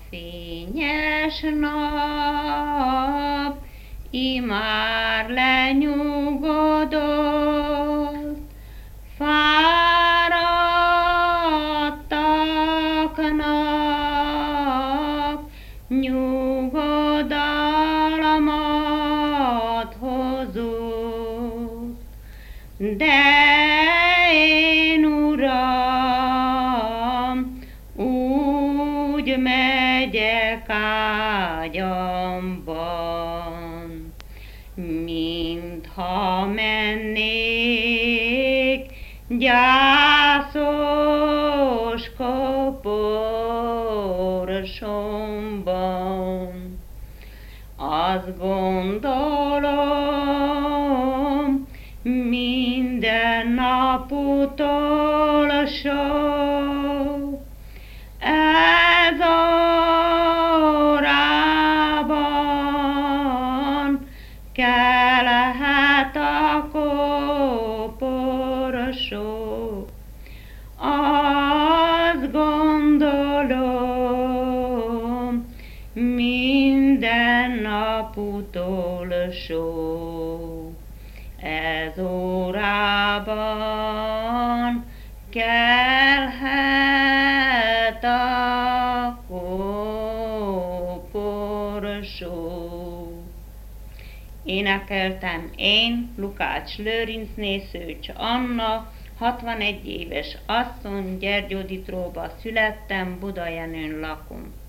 fényes nap immár lenyugodott, fáradtaknak nyugodalmat hozott. De én, Uram, úgy megyek ágyamban, mintha mennék gyászos koporsomban. Azt gondolom, minden nap utolsó, ez órában kelhet a koporsó. Azt gondolom, minden nap utolsó, ez órában kelhet a koporsó. Énekeltem én, Lukács Lőrincné, Szőcs Anna, 61 éves asszony, Gyergyóditróba születtem, Budajenőn lakom.